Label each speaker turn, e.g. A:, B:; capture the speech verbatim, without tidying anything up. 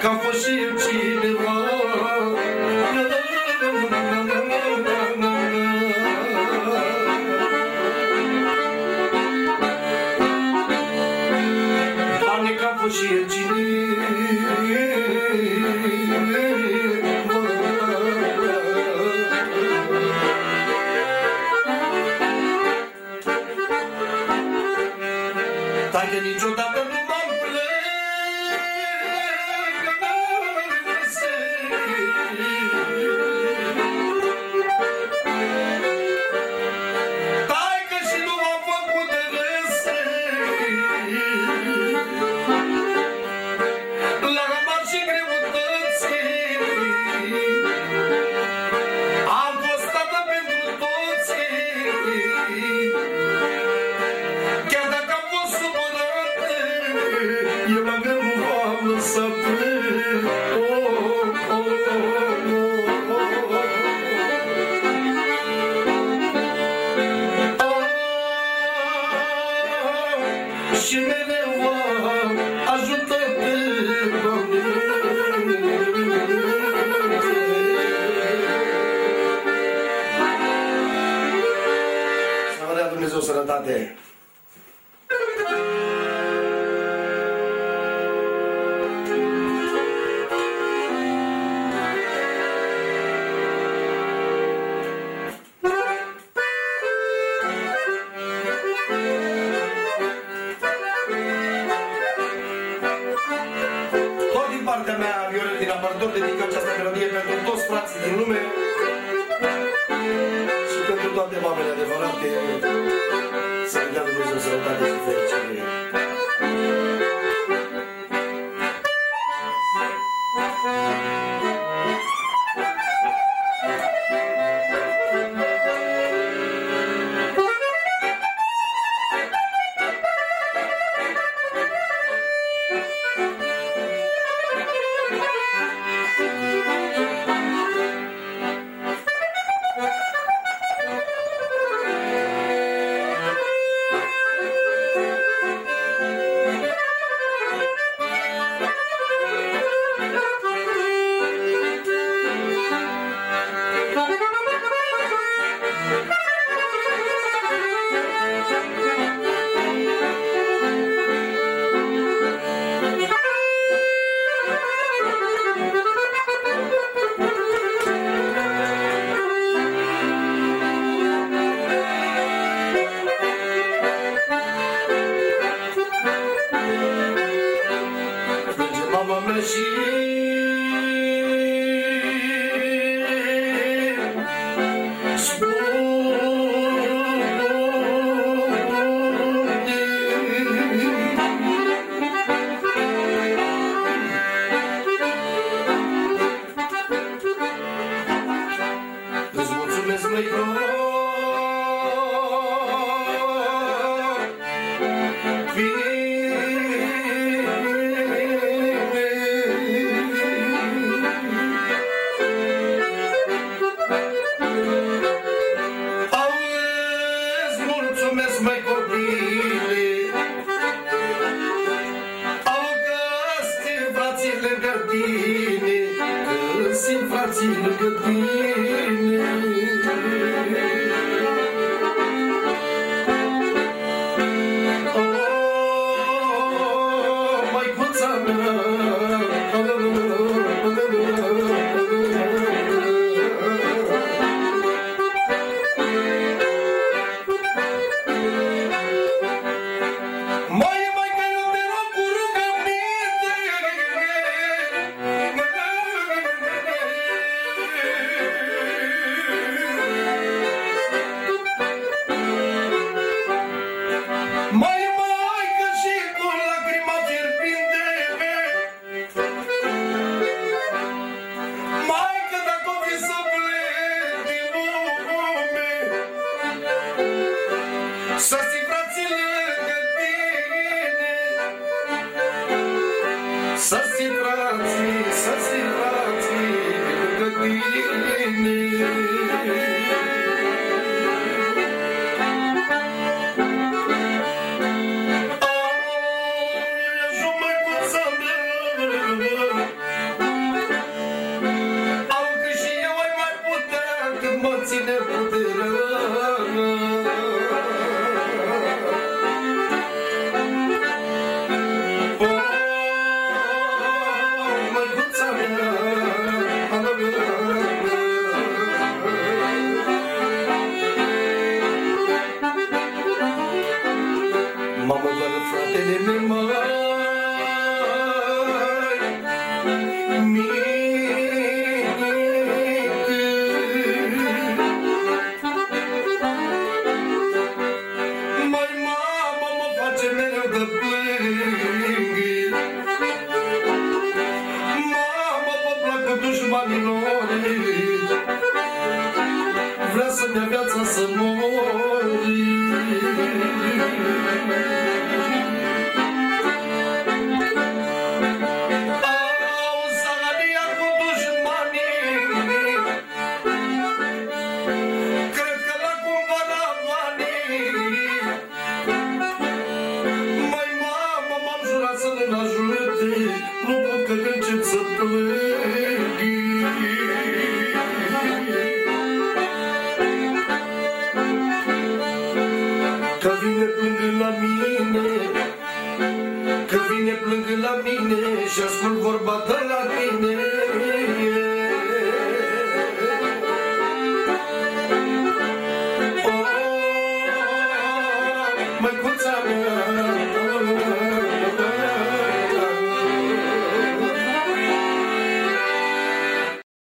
A: că am fost și eu cineva. Doamne, că am fost și eu cineva. Dacă niciodată nu m-am plăsit, dacă și nu m-am făcut de râs, la mari și greutăți, am fost tată pentru toți. Chiar dacă am fost supărat, eu la greu nu v-am lăsat. Oh, oh, oh, oh, oh. Ah, și mereu am ajută-te, Doamne. Să vă dea Dumnezeu sănătate. Dedic această melodie pentru toți frații din lume și pentru toate mamele adevărate. Să ne dea Dumnezeu sănătate și fericire. vrea să-mi ia viața să mori. Au zahania cu dușmanii, cred că la cumpăra banii. Mai mama m-am jurat să ne ajute, nu pot că încep să plâng. Că vine plângând la mine, că vine plângând la mine și ascult vorba de la mine.